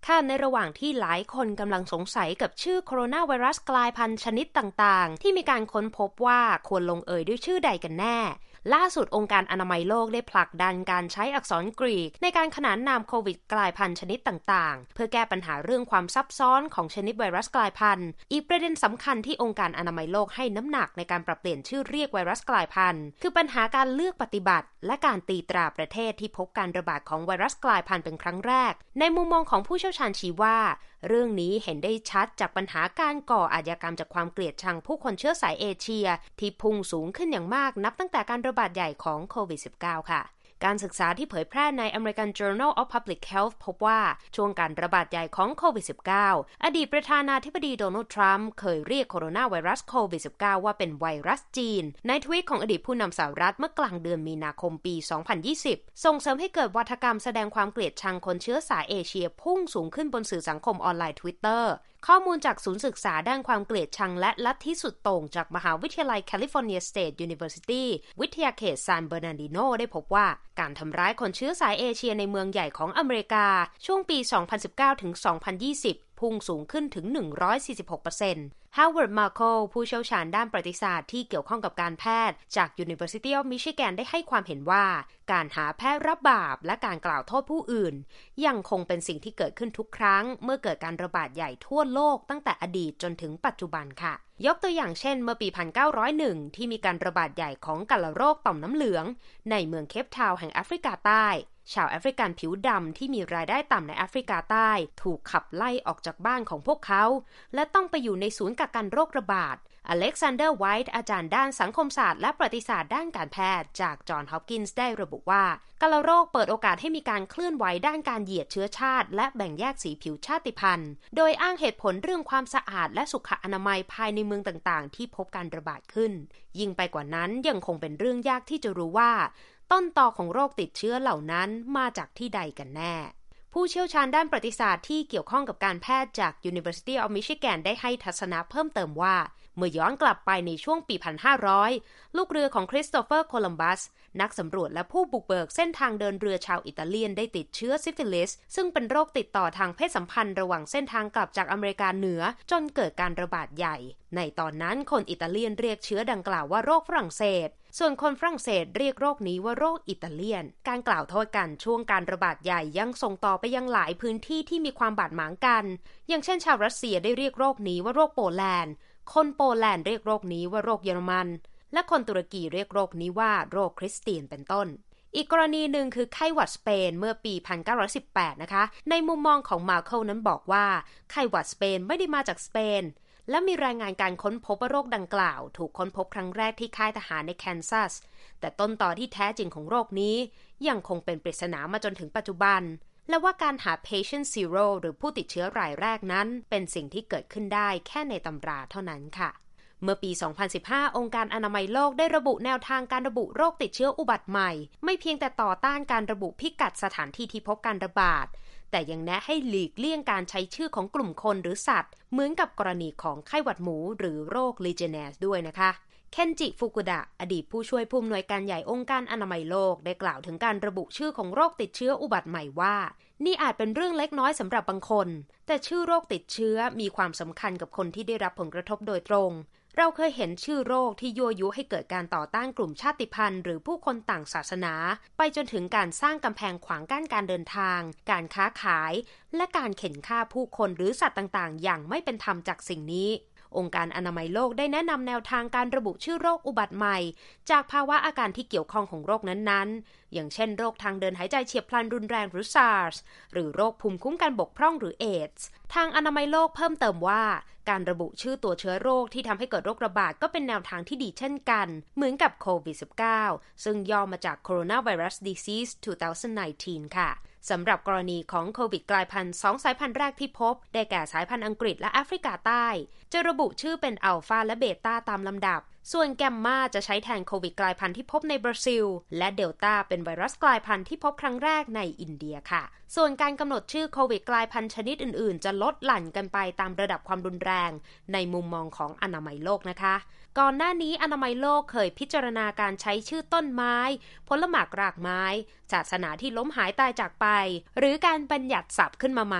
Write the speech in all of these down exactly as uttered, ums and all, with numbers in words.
ค่ะในระหว่างที่หลายคนกำลังสงสัยกับชื่อโคโรนาไวรัสกลายพันธุ์ชนิดต่างๆที่มีการค้นพบว่าควรลงเอยด้วยชื่อใดกันแน่ล่าสุดองค์การอนามัยโลกได้ผลักดันการใช้อักษรกรีกในการขนานนามโควิดกลายพันธุ์ชนิดต่างๆเพื่อแก้ปัญหาเรื่องความซับซ้อนของชนิดไวรัสกลายพันธุ์อีกประเด็นสำคัญที่องค์การอนามัยโลกให้น้ำหนักในการปรับเปลี่ยนชื่อเรียกไวรัสกลายพันธุ์คือปัญหาการเลือกปฏิบัติและการตีตราประเทศที่พบการระบาดของไวรัสกลายพันธุ์เป็นครั้งแรกในมุมมองของผู้เชี่ยวชาญชี้ว่าเรื่องนี้เห็นได้ชัดจากปัญหาการก่ออาชญากรรมจากความเกลียดชังผู้คนเชื้อสายเอเชียที่พุ่งสูงขึ้นอย่างมากนับตั้งแต่การระบาดใหญ่ของโควิด สิบเก้า ค่ะการศึกษาที่เผยแพร่ใน American Journal of Public Health พบว่าช่วงการระบาดใหญ่ของโควิด สิบเก้า อดีตประธานาธิบดีโดนัลด์ทรัมป์เคยเรียกโคโรนาไวรัสโควิด สิบเก้า ว่าเป็นไวรัสจีนในทวีตของอดีตผู้นำสหรัฐเมื่อกลางเดือนมีนาคมปี สองพันยี่สิบ ส่งเสริมให้เกิดวาทกรรมแสดงความเกลียดชังคนเชื้อสายเอเชียพุ่งสูงขึ้นบนสื่อสังคมออนไลน์ Twitterข้อมูลจากศูนย์ศึกษาด้านความเกลียดชังและลัทธิสุดโต่งจากมหาวิทยาลัยแคลิฟอร์เนียสเตทยูนิเวอร์ซิตี้วิทยาเขตซานเบอร์นันดิโนได้พบว่าการทำร้ายคนเชื้อสายเอเชียในเมืองใหญ่ของอเมริกาช่วงปี สองพันสิบเก้า ถึง สองพันยี่สิบ พุ่งสูงขึ้นถึง หนึ่งร้อยสี่สิบหกเปอร์เซ็นต์ Howard Markle ผู้เชี่ยวชาญด้านประวัติศาสตร์ที่เกี่ยวข้องกับการแพทย์จาก University of Michigan ได้ให้ความเห็นว่าการหาแพทย์รับบาปและการกล่าวโทษผู้อื่นยังคงเป็นสิ่งที่เกิดขึ้นทุกครั้งเมื่อเกิดการระบาดใหญ่ทั่วโลกตั้งแต่อดีตจนถึงปัจจุบันค่ะยกตัวอย่างเช่นเมื่อปี หนึ่งพันเก้าร้อยเอ็ด ที่มีการระบาดใหญ่ของกาฬโรคต่อมน้ำเหลืองในเมืองเคปทาวน์แห่งแอฟริกาใต้ชาวแอฟริกันผิวดำที่มีรายได้ต่ำในแอฟริกาใต้ถูกขับไล่ออกจากบ้านของพวกเขาและต้องไปอยู่ในศูนย์กักกันโรคระบาดอเล็กซานเดอร์ไวท์อาจารย์ด้านสังคมศาสตร์และประวัติศาสตร์ด้านการแพทย์จากจอห์นฮอปกินส์ได้ระบุว่ากาฬโรคเปิดโอกาสให้มีการเคลื่อนไหวด้านการเหยียดเชื้อชาติและแบ่งแยกสีผิวชาติพันธุ์โดยอ้างเหตุผลเรื่องความสะอาดและสุขอนามัยภายในเมืองต่างๆที่พบการระบาดขึ้นยิ่งไปกว่านั้นยังคงเป็นเรื่องยากที่จะรู้ว่าต้นตอของโรคติดเชื้อเหล่านั้นมาจากที่ใดกันแน่ผู้เชี่ยวชาญด้านประวัติศาสตร์ที่เกี่ยวข้องกับการแพทย์จาก University of Michigan ได้ให้ทัศนะเพิ่มเติมว่าเมื่อย้อนกลับไปในช่วงปี หนึ่งพันห้าร้อย ลูกเรือของคริสโตเฟอร์โคลัมบัสนักสำรวจและผู้บุกเบิกเส้นทางเดินเรือชาวอิตาเลียนได้ติดเชื้อซิฟิลิสซึ่งเป็นโรคติดต่อทางเพศสัมพันธ์ระหว่างเส้นทางกลับจากอเมริกาเหนือจนเกิดการระบาดใหญ่ในตอนนั้นคนอิตาเลียนเรียกเชื้อดังกล่าวว่าโรคฝรั่งเศสส่วนคนฝรั่งเศสเรียกโรคนี้ว่าโรคอิตาเลียนการกล่าวโทษกันช่วงการระบาดใหญ่ยังส่งต่อไปยังหลายพื้นที่ที่มีความบาดหมางกันอย่างเช่นชาวรัสเซียได้เรียกโรคนี้ว่าโรคโปแลนด์คนโปแลนด์เรียกโรคนี้ว่าโรคเยอรมันและคนตุรกีเรียกโรคนี้ว่าโรคคริสเตียนเป็นต้นอีกกรณีหนึ่งคือไข้หวัดสเปนเมื่อปี หนึ่งพันเก้าร้อยสิบแปด นะคะในมุมมองของมาร์เคิลนั้นบอกว่าไข้หวัดสเปนไม่ได้มาจากสเปนและมีรายงานการค้นพบว่าโรคดังกล่าวถูกค้นพบครั้งแรกที่ค่ายทหารในแคนซัสแต่ต้นตอที่แท้จริงของโรคนี้ยังคงเป็นปริศนามาจนถึงปัจจุบันและว่าการหา patient zero หรือผู้ติดเชื้อรายแรกนั้นเป็นสิ่งที่เกิดขึ้นได้แค่ในตำราเท่านั้นค่ะเมื่อปี สองพันสิบห้า องค์การอนามัยโลกได้ระบุแนวทางการระบุโรคติดเชื้ออุบัติใหม่ไม่เพียงแต่ต่อต้านการระบุพิกัดสถานที่ที่พบการระบาดแต่ยังแนะให้หลีกเลี่ยงการใช้ชื่อของกลุ่มคนหรือสัตว์เหมือนกับกรณีของไข้หวัดหมูหรือโรคลีเจเนียสด้วยนะคะเคนจิฟุกุดะอดีตผู้ช่วยผู้อำนวยการใหญ่องค์การอนามัยโลกได้กล่าวถึงการระบุชื่อของโรคติดเชื้ออุบัติใหม่ว่านี่อาจเป็นเรื่องเล็กน้อยสำหรับบางคนแต่ชื่อโรคติดเชื้อมีความสำคัญกับคนที่ได้รับผลกระทบโดยตรงเราเคยเห็นชื่อโรคที่ยั่วยุให้เกิดการต่อต้านกลุ่มชาติพันธุ์หรือผู้คนต่างศาสนาไปจนถึงการสร้างกำแพงขวางกั้นการเดินทางการค้าขายและการเข็นฆ่าผู้คนหรือสัตว์ต่างๆอย่างไม่เป็นธรรมจากสิ่งนี้องค์การอนามัยโลกได้แนะนำแนวทางการระบุชื่อโรคอุบัติใหม่จากภาวะอาการที่เกี่ยวข้องของโรคนั้นๆอย่างเช่นโรคทางเดินหายใจเฉียบพลันรุนแรงหรือ SARS หรือโรคภูมิคุ้มกันบกพร่องหรือ เอดส์ ทางอนามัยโลกเพิ่มเติมว่าการระบุชื่อตัวเชื้อโรคที่ทำให้เกิดโรคระบาดก็เป็นแนวทางที่ดีเช่นกันเหมือนกับโควิด สิบเก้า ซึ่งย่อมาจาก Coronavirus Disease สองพันสิบเก้า ค่ะสำหรับกรณีของโควิดกลายพันธุ์สองสายพันธุ์แรกที่พบได้แก่สายพันธุ์อังกฤษและแอฟริกาใต้จะระบุชื่อเป็นอัลฟาและเบต้าตามลำดับส่วนแกมมาจะใช้แทนโควิดกลายพันธุ์ที่พบในบราซิลและเดลต้าเป็นไวรัสกลายพันธุ์ที่พบครั้งแรกในอินเดียค่ะส่วนการกำหนดชื่อโควิดกลายพันธุ์ชนิดอื่นๆจะลดหลั่นกันไปตามระดับความรุนแรงในมุมมองของอนามัยโลกนะคะก่อนหน้านี้อนามัยโลกเคยพิจารณาการใช้ชื่อต้นไม้ผลหมากรากไม้ศาสนาที่ล้มหายตายจากไปหรือการบัญญัติศัพท์ขึ้นมาใหม่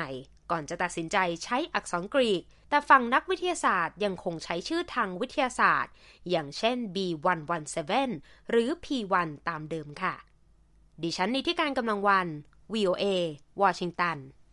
ก่อนจะตัดสินใจใช้อักษรกรีกแต่ฝั่งนักวิทยาศาสตร์ยังคงใช้ชื่อทางวิทยาศาสตร์อย่างเช่น บี หนึ่งหนึ่งเจ็ด หรือ พี วัน ตามเดิมค่ะดิฉันนิติการกำลังวัน วี โอ เอ วอชิงตัน